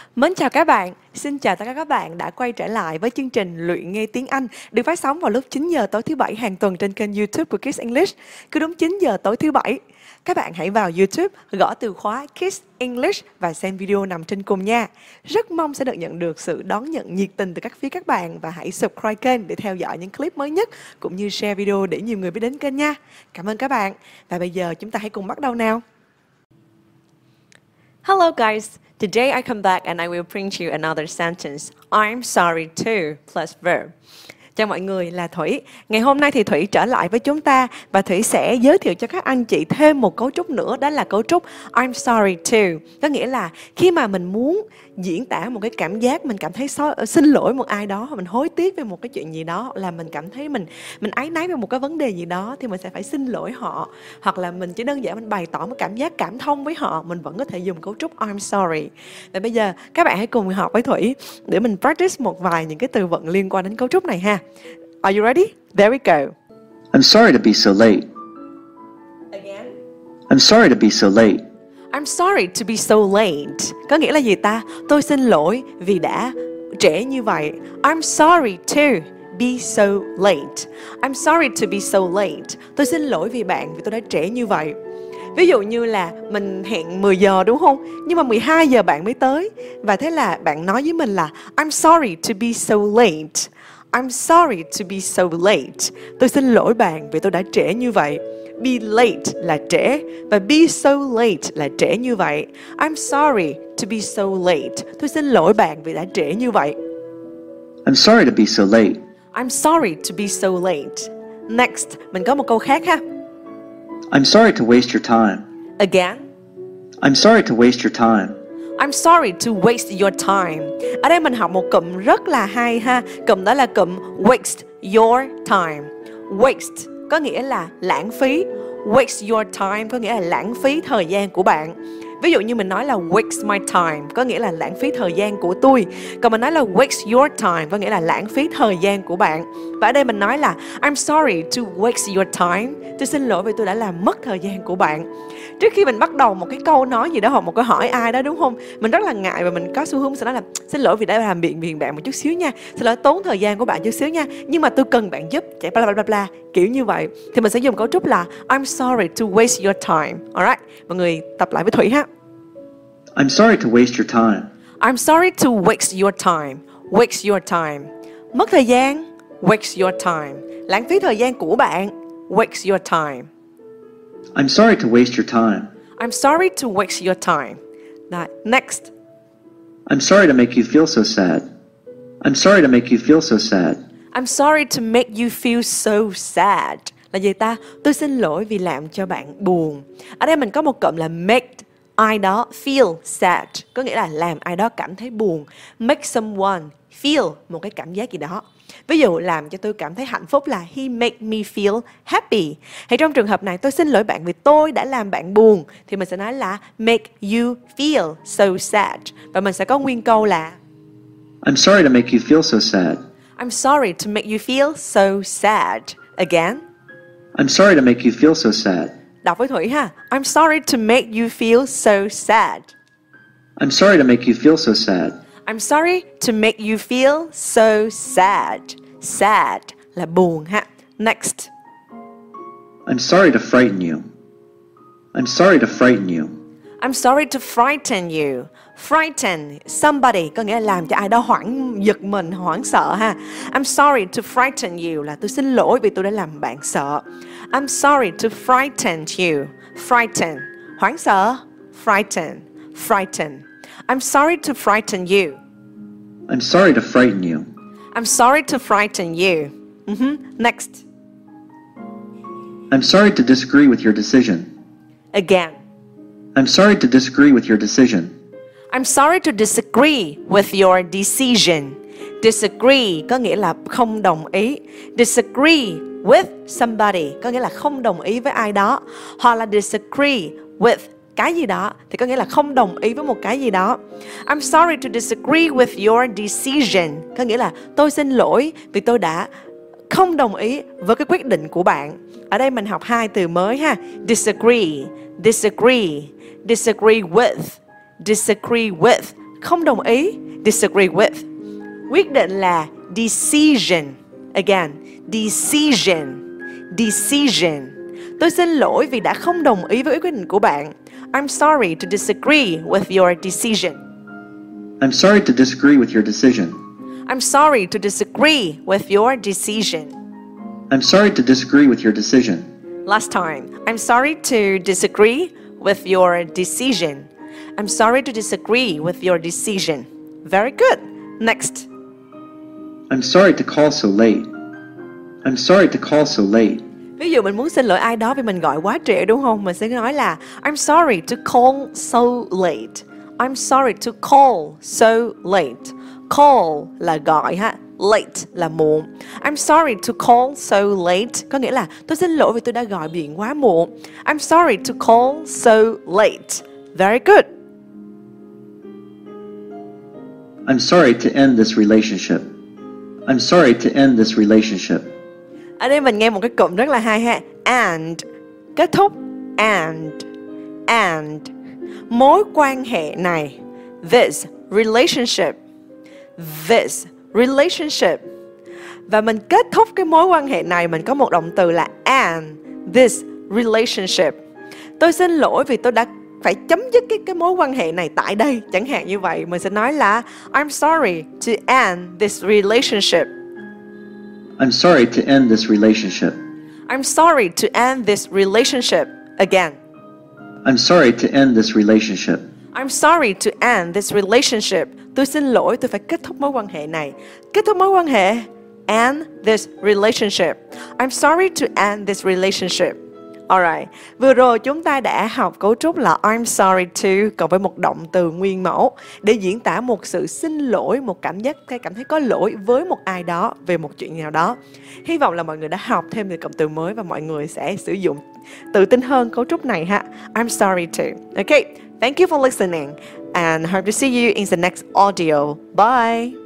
Mến chào các bạn, xin chào tất cả các bạn đã quay trở lại với chương trình Luyện Nghe Tiếng Anh được phát sóng vào lúc 9 giờ tối thứ Bảy hàng tuần trên kênh YouTube của Kids English. Cứ đúng 9 giờ tối thứ Bảy, các bạn hãy vào YouTube, gõ từ khóa Kids English và xem video nằm trên cùng nha. Rất mong sẽ được nhận được sự đón nhận nhiệt tình từ các phía các bạn và hãy subscribe kênh để theo dõi những clip mới nhất cũng như share video để nhiều người biết đến kênh nha. Cảm ơn các bạn. Và bây giờ chúng ta hãy cùng bắt đầu nào. Hello guys. Today I come back and I will bring you another sentence. I'm sorry too plus verb. Chào mọi người, là Thủy. Ngày hôm nay thì Thủy trở lại với chúng ta và Thủy sẽ giới thiệu cho các anh chị thêm một cấu trúc nữa, đó là cấu trúc I'm sorry too. Có nghĩa là khi mà mình muốn diễn tả một cái cảm giác, mình cảm thấy xin lỗi một ai đó, mình hối tiếc về một cái chuyện gì đó, là mình cảm thấy mình áy náy về một cái vấn đề gì đó thì mình sẽ phải xin lỗi họ, hoặc là mình chỉ đơn giản mình bày tỏ một cảm giác cảm thông với họ, mình vẫn có thể dùng cấu trúc I'm sorry. Và bây giờ các bạn hãy cùng học với Thủy để mình practice một vài những cái từ vựng liên quan đến cấu trúc này ha. Are you ready? There we go. I'm sorry to be so late. Again. I'm sorry to be so late. I'm sorry to be so late. Có nghĩa là gì ta? Tôi xin lỗi vì đã trễ như vậy. I'm sorry to be so late. I'm sorry to be so late. Tôi xin lỗi vì tôi đã trễ như vậy. Ví dụ như là mình hẹn 10 giờ đúng không? Nhưng mà 12 giờ bạn mới tới. Và thế là bạn nói với mình là I'm sorry to be so late. I'm sorry to be so late. Tôi xin lỗi bạn vì tôi đã trễ như vậy. Be late là trễ và be so late là trễ như vậy. I'm sorry to be so late. Tôi xin lỗi bạn vì đã trễ như vậy. I'm sorry to be so late. I'm sorry to be so late. Next, mình có một câu khác ha. I'm sorry to waste your time. Again. I'm sorry to waste your time. I'm sorry to waste your time. Ở đây mình học một cụm rất là hay ha. Cụm đó là cụm waste your time. Waste có nghĩa là lãng phí. Waste your time có nghĩa là lãng phí thời gian của bạn. Ví dụ như mình nói là waste my time có nghĩa là lãng phí thời gian của tôi. Còn mình nói là waste your time có nghĩa là lãng phí thời gian của bạn. Và ở đây mình nói là I'm sorry to waste your time. Tôi xin lỗi vì tôi đã làm mất thời gian của bạn. Trước khi mình bắt đầu một cái câu nói gì đó hoặc một câu hỏi ai đó đúng không? Mình rất là ngại và mình có xu hướng sẽ nói là xin lỗi vì đã làm phiền bạn một chút xíu nha. Xin lỗi tốn thời gian của bạn chút xíu nha. Nhưng mà tôi cần bạn giúp chạy bla bla bla bla kiểu như vậy. Thì mình sẽ dùng cấu trúc là I'm sorry to waste your time. Alright, mọi người tập lại với Thủy ha. I'm sorry to waste your time. I'm sorry to waste your time. Waste your time. Mất thời gian. Waste your time. Lãng phí thời gian của bạn. Waste your time. I'm sorry to waste your time. I'm sorry to waste your time. Next. I'm sorry to make you feel so sad. I'm sorry to make you feel so sad. I'm sorry to make you feel so sad. Là gì ta? Tôi xin lỗi vì làm cho bạn buồn. Ở đây mình có một cụm là make ai đó feel sad, có nghĩa là làm ai đó cảm thấy buồn. Make someone feel một cái cảm giác gì đó. Ví dụ làm cho tôi cảm thấy hạnh phúc là he make me feel happy. Hay trong trường hợp này tôi xin lỗi bạn vì tôi đã làm bạn buồn thì mình sẽ nói là make you feel so sad. Và mình sẽ có nguyên câu là I'm sorry to make you feel so sad. I'm sorry to make you feel so sad. Again. I'm sorry to make you feel so sad. Đọc với Thủy ha. I'm sorry to make you feel so sad. I'm sorry to make you feel so sad. I'm sorry to make you feel so sad. Sad là buồn ha. Next. I'm sorry to frighten you. I'm sorry to frighten you. I'm sorry to frighten you. Frighten somebody có nghĩa là làm cho ai đó giật mình, hoảng sợ ha. I'm sorry to frighten you là tôi xin lỗi vì tôi đã làm bạn sợ. I'm sorry to frighten you. Frighten, hoảng sợ. Frighten, frighten. I'm sorry to frighten you. I'm sorry to frighten you. I'm sorry to frighten you. Next. I'm sorry to disagree with your decision. Again. I'm sorry to disagree with your decision. I'm sorry to disagree with your decision. Disagree có nghĩa là không đồng ý. Disagree with somebody có nghĩa là không đồng ý với ai đó. Hoặc là disagree with cái gì đó thì có nghĩa là không đồng ý với một cái gì đó. I'm sorry to disagree with your decision có nghĩa là tôi xin lỗi vì tôi đã không đồng ý với cái quyết định của bạn. Ở đây mình học hai từ mới ha. Disagree, disagree, disagree with, disagree with không đồng ý, disagree with. Quyết định là decision. Again, decision. Tôi xin lỗi vì đã không đồng ý với quyết định của bạn. I'm sorry to disagree with your decision. I'm sorry to disagree with your decision. I'm sorry to disagree with your decision. I'm sorry to disagree with your decision. Last time. I'm sorry to disagree with your decision. I'm sorry to disagree with your decision. Very good. Next. I'm sorry to call so late. I'm sorry to call so late. Ví dụ mình muốn xin lỗi ai đó vì mình gọi quá trễ đúng không? Mình sẽ nói là I'm sorry to call so late. I'm sorry to call so late. Call là gọi ha. Late là muộn. I'm sorry to call so late. Có nghĩa là tôi xin lỗi vì tôi đã gọi điện quá muộn. I'm sorry to call so late. Very good. I'm sorry to end this relationship. I'm sorry to end this relationship. Ở đây mình nghe một cái cụm rất là hay ha. And. Kết thúc. And. Mối quan hệ này. This relationship. Và mình kết thúc cái mối quan hệ này, mình có một động từ là and this relationship. Tôi xin lỗi vì tôi đã phải chấm dứt cái mối quan hệ này tại đây. Chẳng hạn như vậy, mình sẽ nói là I'm sorry to end this relationship. I'm sorry to end this relationship. I'm sorry to end this relationship. Again. I'm sorry to end this relationship. I'm sorry to end this relationship. Tôi xin lỗi, tôi phải kết thúc mối quan hệ này. Kết thúc mối quan hệ. End this relationship. I'm sorry to end this relationship. Alright, vừa rồi chúng ta đã học cấu trúc là I'm sorry to cộng với một động từ nguyên mẫu để diễn tả một sự xin lỗi, một cảm thấy có lỗi với một ai đó về một chuyện nào đó. Hy vọng là mọi người đã học thêm được cụm từ mới và mọi người sẽ sử dụng tự tin hơn cấu trúc này ha. I'm sorry to. Okay, thank you for listening and hope to see you in the next audio. Bye.